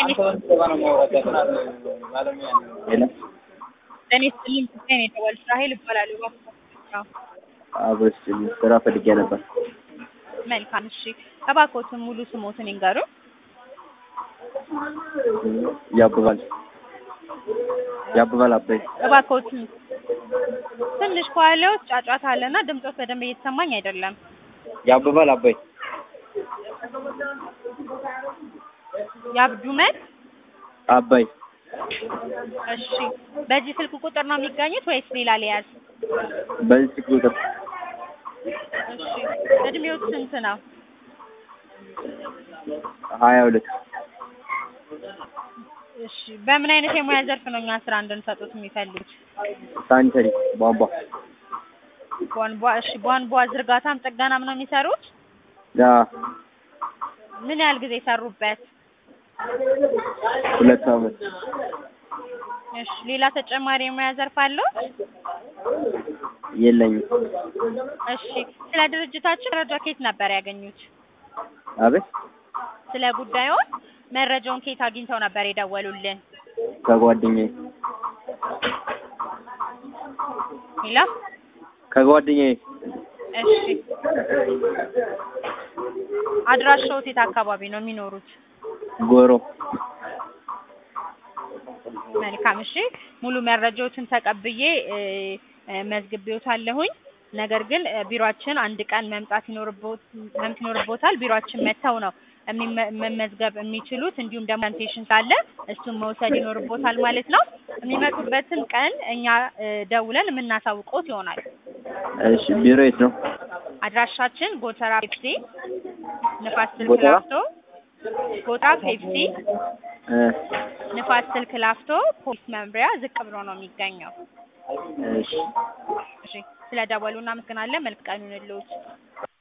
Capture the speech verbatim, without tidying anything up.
አንተ ወንድ ባለ ማውራት ያፈራል ባለሙያ ነው እኔ ስልም ከኔ ተወል ራሄል ይባላል ባክዎ አብስ ስራ ፈልጌ ነበር መልካም እሺ እባክዎትን ሙሉ ስሞትን ይንገሩ ያብባል ያብባል አበይ እባክዎትን ትንሽ ኳለው ጫጫታ አለና ድምጾት በደንብ እየተሰማኝ አይደለም ያብባል አበይ ያብዱመት አበይ እሺ በዚህ ስልክ ቁጥር ነው የሚገኙት ወይስ ሌላ ሊያዝ በዚህ ስልክ ቁጥር እሺ እድሜው ስንት ነው ሃያ ሁለት እሺ በምን አይነት የሙያ ዘርፍ ነው እኛ ስራ እንድንሰጡት የሚፈልጉት ሳኒተሪ ቧንቧ ቧንቧ እሺ ቧንቧ ዝርጋታም ጥገናም ነው የሚሰሩት ያ ምን ያህል ጊዜ ሰሩበት ሁለት አመት እሺ ሌላ ተጨማሪ የሙያ ዘርፍ አለው የለኝም እሺ ስለ ድርጅታችን መረጃ ከየት ነበር ያገኙት አቤት ስለ ጉዳዩ መረጃውን ከየት አግኝተው ነበር የደወሉልን ከጓደኛዬ ሄሎ ከጓደኛዬ እሺ አድራሻው የት አካባቢ ነው የሚኖሩት ጎሮ መልካም እሺ ሙሉ መረጃዎችን ተቀብዬ መዝግቤዎታለሁኝ ነገር ግን ቢሮአችን አንድ ቀን መምጣት ይኖርቦት መምጣት ይኖርቦታል ቢሮአችን መተው ነው መመዝገብ የሚችሉት እንዲሁም ደግሞ ፕሬዘንቴሽን ካለ እሱን መውሰድ ይኖርቦታል ማለት ነው የሚመጡበትን ቀን እኛ ደውለን የምናሳውቀውት ይሆናል እሺ ቢሮ የት ነው አድራሻችን ጎተራ ፔፕሲ ንፋስ ስልክ ላፍቶ ጎተራ ፔፕሲ ንፋስ ስልክ ላፍቶ ፖሊስ መምሪያ ዝቅ ብሎ ነው የሚገኘው እሺ እሺ ስለደወሉና መስገናለን መልካም ቀን ይሁንልዎት